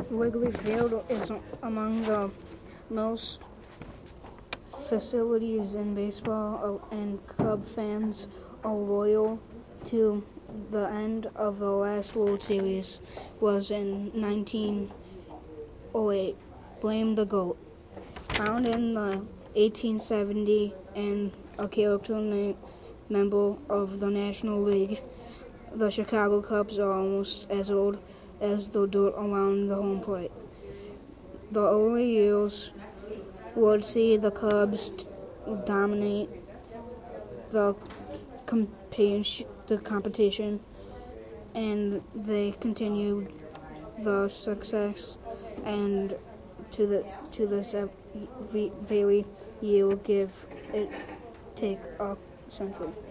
Wrigley Field is among the most facilities in baseball, and Cub fans are loyal to the end of the last World Series was in 1908. Blame the GOAT. Found in the 1870 and a character member of the National League, the Chicago Cubs are almost as old as the dirt around the home plate. The early years would see the Cubs dominate the competition, and they continued the success, and to this very year give it take a century.